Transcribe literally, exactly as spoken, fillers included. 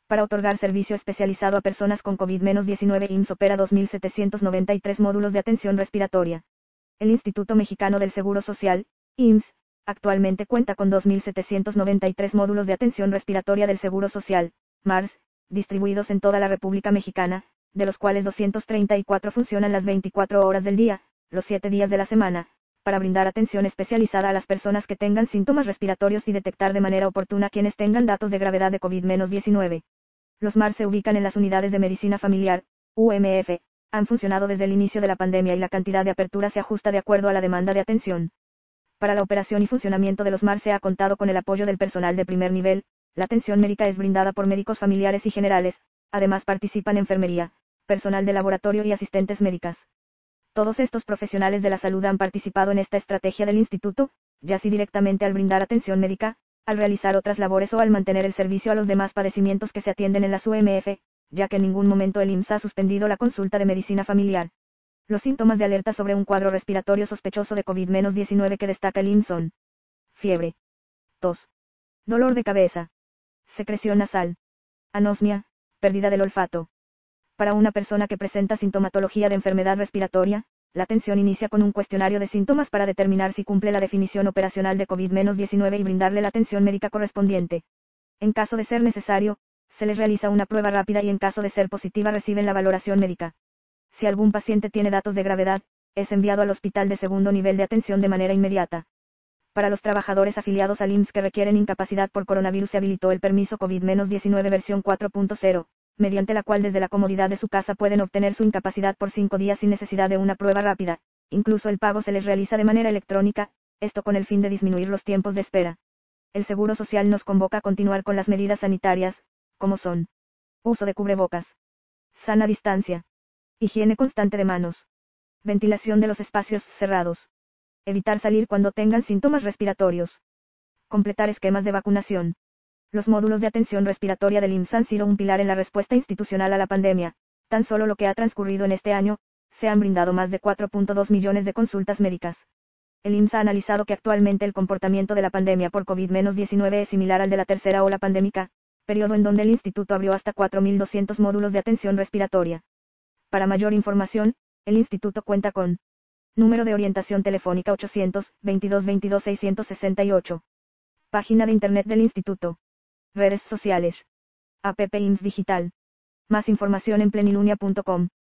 Para otorgar servicio especializado a personas con COVID diecinueve, I M S S opera dos mil setecientos noventa y tres módulos de atención respiratoria. El Instituto Mexicano del Seguro Social, I M S S, actualmente cuenta con dos mil setecientos noventa y tres módulos de atención respiratoria del Seguro Social, MARS, distribuidos en toda la República Mexicana, de los cuales doscientos treinta y cuatro funcionan las veinticuatro horas del día, los siete días de la semana, para brindar atención especializada a las personas que tengan síntomas respiratorios y detectar de manera oportuna quienes tengan datos de gravedad de COVID diecinueve. Los MARS se ubican en las unidades de medicina familiar, U M F, han funcionado desde el inicio de la pandemia y la cantidad de apertura se ajusta de acuerdo a la demanda de atención. Para la operación y funcionamiento de los MARS se ha contado con el apoyo del personal de primer nivel, la atención médica es brindada por médicos familiares y generales, además participan enfermería, personal de laboratorio y asistentes médicas. Todos estos profesionales de la salud han participado en esta estrategia del instituto, ya sea directamente al brindar atención médica, al realizar otras labores o al mantener el servicio a los demás padecimientos que se atienden en las U M F, ya que en ningún momento el I M S S ha suspendido la consulta de medicina familiar. Los síntomas de alerta sobre un cuadro respiratorio sospechoso de COVID diecinueve que destaca el I M S S son fiebre, tos, dolor de cabeza, secreción nasal, anosmia, pérdida del olfato. Para una persona que presenta sintomatología de enfermedad respiratoria, la atención inicia con un cuestionario de síntomas para determinar si cumple la definición operacional de COVID diecinueve y brindarle la atención médica correspondiente. En caso de ser necesario, se les realiza una prueba rápida y en caso de ser positiva reciben la valoración médica. Si algún paciente tiene datos de gravedad, es enviado al hospital de segundo nivel de atención de manera inmediata. Para los trabajadores afiliados al I M S S que requieren incapacidad por coronavirus se habilitó el permiso COVID diecinueve versión cuatro punto cero. Mediante la cual desde la comodidad de su casa pueden obtener su incapacidad por cinco días sin necesidad de una prueba rápida, incluso el pago se les realiza de manera electrónica, esto con el fin de disminuir los tiempos de espera. El Seguro Social nos convoca a continuar con las medidas sanitarias, como son: uso de cubrebocas, sana distancia, higiene constante de manos, ventilación de los espacios cerrados, evitar salir cuando tengan síntomas respiratorios, completar esquemas de vacunación. Los módulos de atención respiratoria del I M S S han sido un pilar en la respuesta institucional a la pandemia. Tan solo lo que ha transcurrido en este año, se han brindado más de cuatro punto dos millones de consultas médicas. El I M S S ha analizado que actualmente el comportamiento de la pandemia por COVID diecinueve es similar al de la tercera ola pandémica, periodo en donde el instituto abrió hasta cuatro mil doscientos módulos de atención respiratoria. Para mayor información, el instituto cuenta con número de orientación telefónica ochocientos veintidós veintidós seiscientos sesenta y ocho. Página de internet del instituto. Redes sociales. App I M S S Digital. Más información en plenilunia punto com.